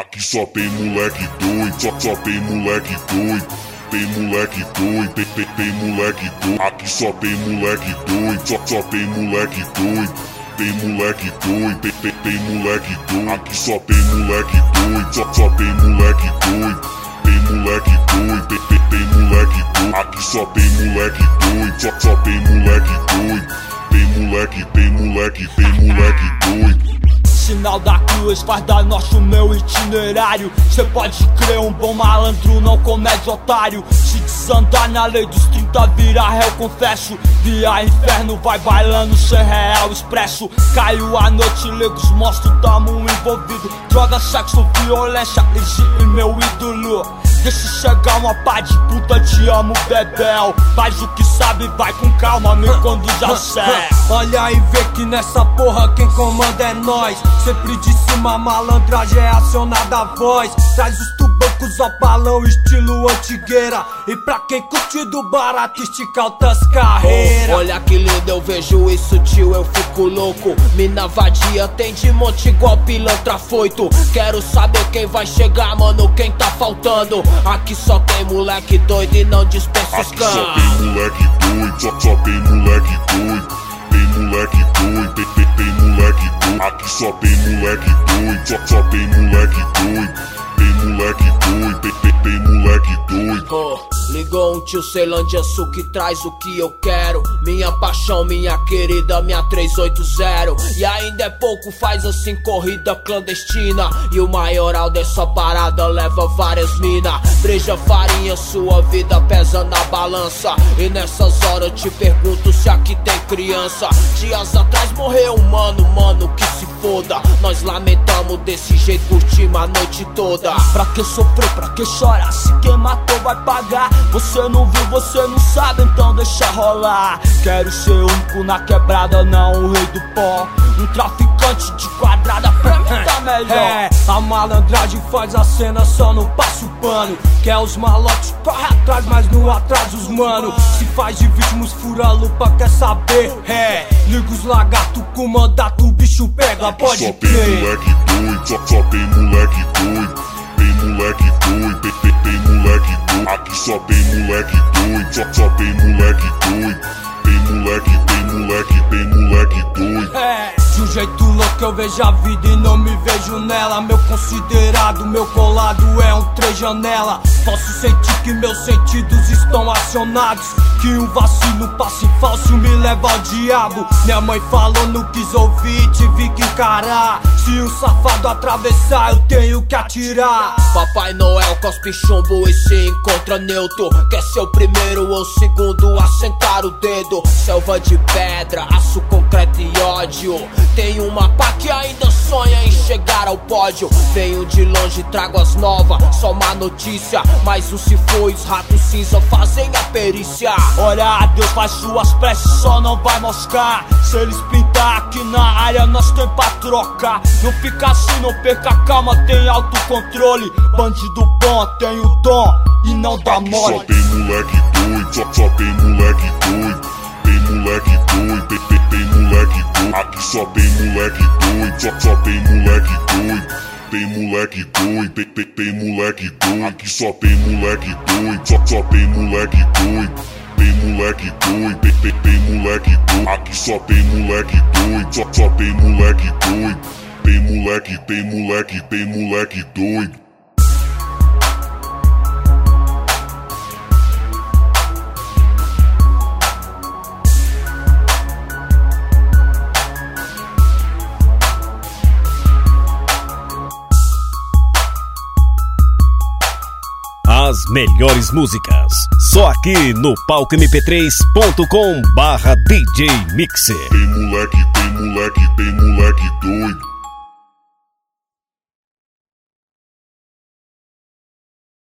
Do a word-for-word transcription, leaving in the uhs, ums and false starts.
Aqui só tem moleque doido, só, só tem moleque doido. Tem moleque doido, tem, tem, tem moleque doido. Aqui só tem moleque doido, só, só tem moleque doido. Tem moleque doido, tem, tem, tem moleque doido. Aqui só tem moleque doido, só, só tem moleque doido. Tem moleque doido, tem, tem, tem moleque doido. Aqui só tem moleque doido, só, só tem moleque doido. Tem moleque, tem moleque, tem moleque doido. Sinal da cruz faz da norte o meu itinerário. Cê pode crer, um bom malandro não comete otário. Se desandar na lei dos trinta vira réu, confesso. Via inferno vai bailando sem real expresso. Caiu a noite, liga os monstros, tamo envolvido. Droga, sexo, violência, e meu ídolo. Deixa chegar uma pá de puta, te amo, bebel. Faz o que sabe, vai com calma, me conduz ao céu. Olha e vê que nessa porra quem comanda é nós. Sempre de cima, malandragem é acionada a voz. Traz os tubacos ao balão, estilo antigueira. E pra quem curte do barato, estica altas carreiras. Olha que lindo, eu vejo isso, tio, eu fico louco. Mina vadia, tem de monte igual pilantra foito. Quero saber quem vai chegar, mano, quem tá faltando. Aqui só tem moleque doido e não dispensa os cães. Aqui só tem moleque doido, só, só tem moleque doido. Tem moleque doido, tem, tem, tem moleque doido. Aqui só tem moleque doido, só, só tem moleque doido. Tem moleque doido, tem, tem, tem moleque doido. Oh, ligou um tio Ceilândia Sul que traz o que eu quero. Minha paixão, minha querida, minha trezentos e oitenta. E ainda é pouco, faz assim corrida clandestina. E o maioral dessa parada leva várias mina. Breja farinha, sua vida pesa na balança. E nessas horas eu te pergunto se aqui tem criança. Dias atrás morreu um mano, mano, que se foda. Nós lamentamos desse jeito, curtimos a noite toda. Pra que sofrer, pra que chorar? Se quem matou vai pagar. Você não viu, você não sabe, então deixa rolar. Quero ser único na quebrada, não o rei do pó. Um traficante de quadrada, pra mim tá melhor. É, a malandragem faz a cena, só não passa o pano. Quer os malotes, corre atrás, mas não atrasa os mano. Se faz de vítimos, fura a lupa, quer saber? É, liga os lagartos com mandato, o bicho pega, pode crer. Só tem moleque doido, só, só tem moleque doido. Tem moleque doido, tem, tem, tem moleque doido. Aqui só tem moleque doido, só, só tem moleque doido. Tem moleque, tem moleque, tem moleque doido. É, de um jeito louco eu vejo a vida e não me vejo nela. Meu considerado, meu colado é um três janela. Posso sentir que meus sentidos estão acionados. Que um vacilo, passe falso me leva ao diabo. Minha mãe falou, não quis ouvir, tive que encarar. Se um safado atravessar, eu tenho que atirar. Papai Noel cospe chumbo e se encontra neutro. Quer ser o primeiro ou o segundo a sentar o dedo. Selva de pedra, aço, concreto e ódio. Tem uma pá que ainda sonha em chegar ao pódio. Venho de longe, trago as novas, só uma notícia. Mas um se foi, os ratos cinza fazem a perícia. Ora a Deus, faz suas preces, só não vai moscar. Se eles pintar aqui na área, nós tem pra trocar. Não fica assim, não perca a calma, tem autocontrole. Bandido bom, tem o dom e não dá mole. Só tem moleque doido, só, só tem moleque doido. Tem moleque doido, tem, tem, tem moleque doido. Aqui só tem moleque doido, só, só tem moleque doido. Tem moleque doido, tem, tem, tem moleque doido. Aqui só tem moleque doido, só, só tem moleque doido. Tem moleque doido, tem, tem, tem moleque doido. Aqui só tem moleque doido, só, só tem moleque doido. Tem moleque, tem moleque, tem moleque doido. As melhores músicas, só aqui no palco m p três ponto com barra D J Mixer. Tem moleque, tem moleque, tem moleque doido.